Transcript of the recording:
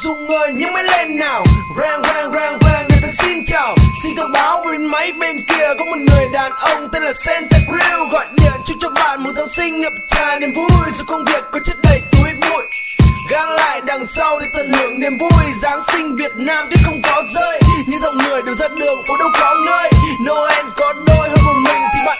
Dung ơi nhớ máy lên nào. Rang rang rang rang người ta xin chào. Xin thông báo bên máy bên kia có một người đàn ông tên là Santa Grill gọi điện chúc cho bạn một tháng sinh ngập tràn niềm vui. Dù công việc có chất đầy túi bụi, gác lại đằng sau để tận hưởng niềm vui. Giáng sinh Việt Nam tuyết không có rơi, những dòng người đều ra đường phố đâu có nơi. Noel có đôi hơn một mình thì